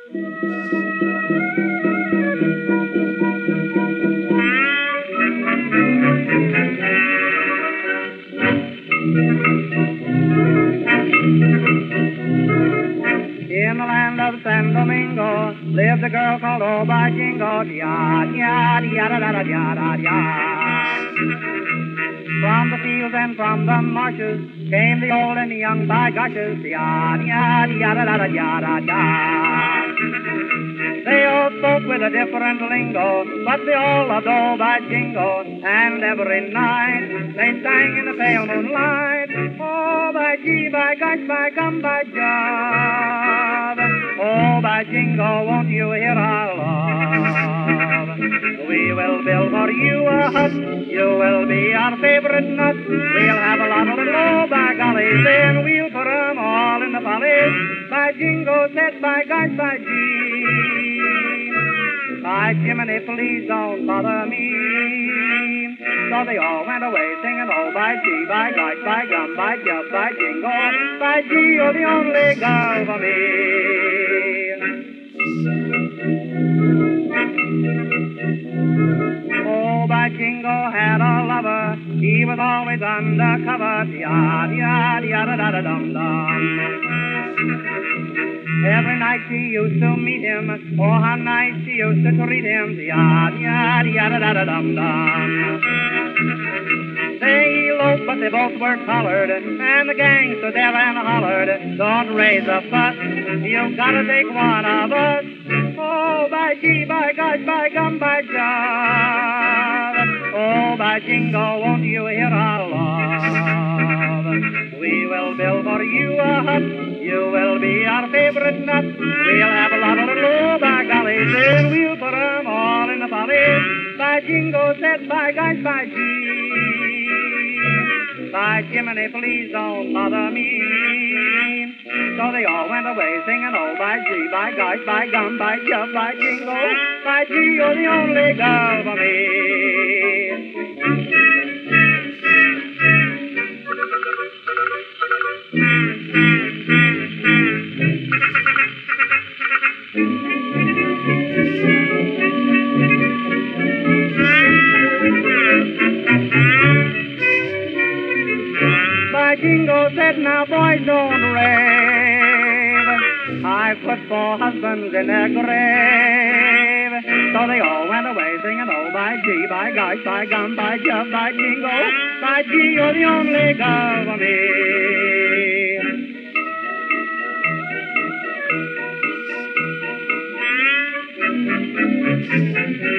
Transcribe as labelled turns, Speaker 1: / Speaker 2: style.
Speaker 1: In the land of San Domingo lives a girl called Oh by Jingo, yada yada yada yada yada yada. From the fields and from the marshes came the old and the young by gushes, yada yada yada yada yada yada. They all spoke with a different lingo, but they all loved Oh by Jingo, and every night they sang in the pale moonlight, Oh by gee, by gosh, by gum, by job. Oh, by Jingo, won't you hear our love? We will build for you a hut. You will be our favorite nut. We'll have a lot of little oh, by golly, then we'll put 'em all in the follies. By Jingo said, by gosh, by gee. By Jiminy, please don't bother me. So they all went away singing, oh, by gee, by gosh, by gum, by jub, by Jingo. By gee, you're the only girl for me. Oh, by Jingo had a lover. He was always undercover. Yada, yada, yada, yada, dum, dum. Every night she used to meet him. Oh, how nice she used to treat him. Yada, yada, yada, yada, dum, dum. They eloped, but they both were collared, and the gang stood there and hollered, don't raise a fuss, you gotta take one of us. Oh, by gee, by gosh, by gum, by job. Oh, by Jingo, won't you hear our love? We will build for you a hut. You will be our favorite nut. We'll have a lot of little oh, by golly, then we'll put 'em all in the follies. By Jingo said, by gosh, by gee. By Jiminy, please don't bother me. So they all went away singing, oh, by gee, by gosh, by gum, by jub, by Jingo. By gee, you're the only girl for me. By Jingo said, now boys don't rave. I put 4 husbands in their grave. So they all went away singing, oh, by gee, by gosh, by gum, by jub, by Jingo. By gee, you're the only girl for me.